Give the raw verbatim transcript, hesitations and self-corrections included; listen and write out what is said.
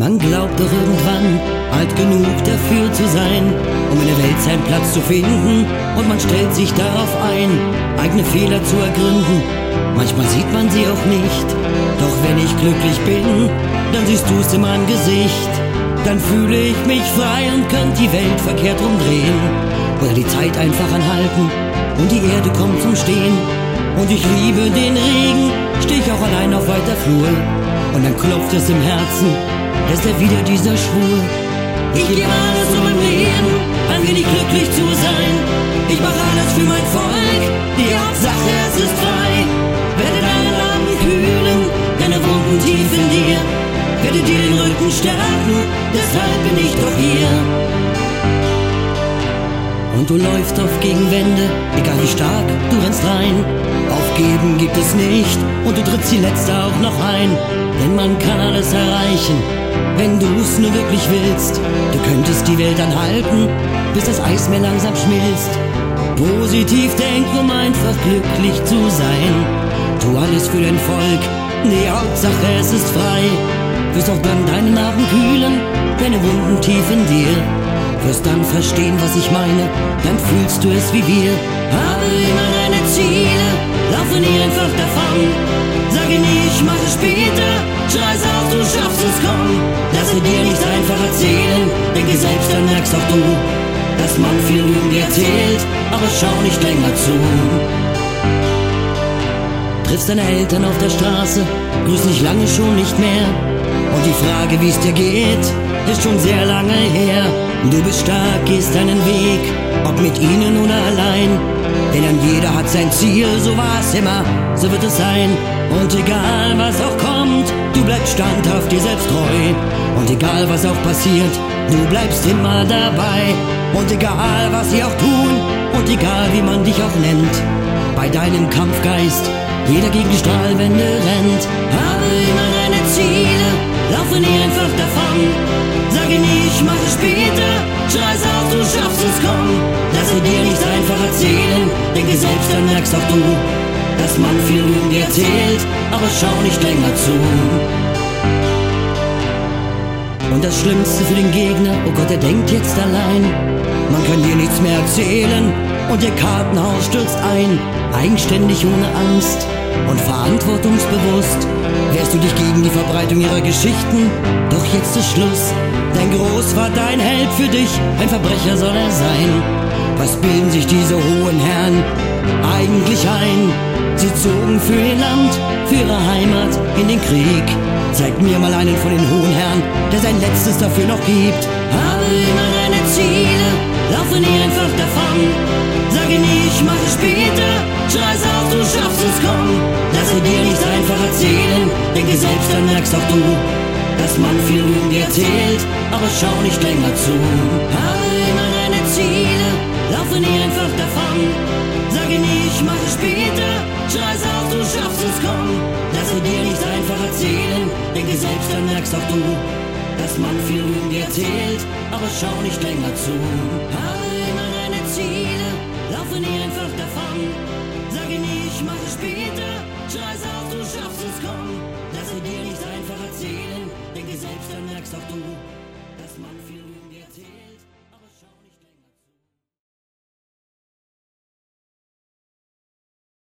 Man glaubt doch irgendwann alt genug dafür zu sein, um in der Welt seinen Platz zu finden, und man stellt sich darauf ein, eigene Fehler zu ergründen. Manchmal sieht man sie auch nicht, doch wenn ich glücklich bin, dann siehst du's in meinem Gesicht. Dann fühle ich mich frei und könnte die Welt verkehrt rumdrehen oder die Zeit einfach anhalten und die Erde kommt zum Stehen. Und ich liebe den Regen, steh ich auch allein auf weiter Flur, und dann klopft es im Herzen, da ist er wieder dieser Schwur. Ich gebe alles um mein Leben, ein wenig glücklich zu sein. Ich mache alles für mein Volk, die Hauptsache es ist frei. Werde deine Narben kühlen, deine Wunden tief in dir, werde dir den Rücken stärken, deshalb bin ich doch hier. Und du läufst oft gegen Wände, egal wie stark, du rennst rein. Aufgeben gibt es nicht, und du trittst die letzte auch noch ein. Denn man kann alles erreichen, wenn du's nur wirklich willst. Du könntest die Welt anhalten, bis das Eismeer langsam schmilzt. Positiv denken, um einfach glücklich zu sein. Tu alles für dein Volk, die Hauptsache es ist frei. Wirst auch dann deine Narben kühlen, deine Wunden tief in dir. Wirst dann verstehen, was ich meine, dann fühlst du es wie wir. Habe immer deine Ziele, laufe nie einfach davon. Sage nie, ich mache später, schrei's auf, du schaffst es, komm. Lasse dir nicht einfach erzählen, denke selbst, dann merkst auch du, dass man viel Lügen dir erzählt, aber schau nicht länger zu. Triffst deine Eltern auf der Straße, grüß nicht lange schon nicht mehr. Und die Frage, wie's dir geht, ist schon sehr lange her. Du bist stark, gehst deinen Weg, ob mit ihnen oder allein. Denn ein jeder hat sein Ziel, so war's immer, so wird es sein. Und egal was auch kommt, du bleibst standhaft dir selbst treu. Und egal was auch passiert, du bleibst immer dabei. Und egal was sie auch tun, und egal wie man dich auch nennt, bei deinem Kampfgeist jeder gegen die Strahlwände rennt. Habe immer deine Ziele, laufe nie einfach davon. Sage nie, ich mache später, schrei's auf, du schaffst es, komm. Lasse dir nicht einfach erzählen, denke selbst, dann merkst auch du, dass man viel Lügen dir erzählt, aber schau nicht länger zu. Und das Schlimmste für den Gegner, oh Gott, er denkt jetzt allein. Man kann dir nichts mehr erzählen und ihr Kartenhaus stürzt ein. Eigenständig, ohne Angst und verantwortungsbewusst wehrst du dich gegen die Verbreitung ihrer Geschichten. Doch jetzt ist Schluss, dein Großvater ein Held für dich, ein Verbrecher soll er sein. Was bilden sich diese hohen Herren eigentlich ein? Sie zogen für ihr Land, für ihre Heimat in den Krieg. Zeig mir mal einen von den hohen Herren, der sein Letztes dafür noch gibt. Habe immer deine Ziele, laufe nie einfach davon. Sage nie, ich mache später, schrei's auf, du schaffst es, komm. Lasse dir nicht einfach erzählen, denke selbst, dann merkst auch du, dass man viel Lügen dir erzählt, aber schau nicht länger zu. Habe immer deine Ziele, laufe nie einfach davon. Sage nie, ich mache später, schrei's auf, du schaffst es, komm. Lasse dir nicht einfach erzählen, denke selbst, dann merkst auch du, dass man viel Lügen dir erzählt, aber schau nicht länger zu. Habe immer deine Ziele, laufe nie einfach davon. Sage nie, ich mache später, schrei's auf, du schaffst es, komm. Lasse dir nicht einfach erzählen, denke selbst, dann merkst auch du, dass man viel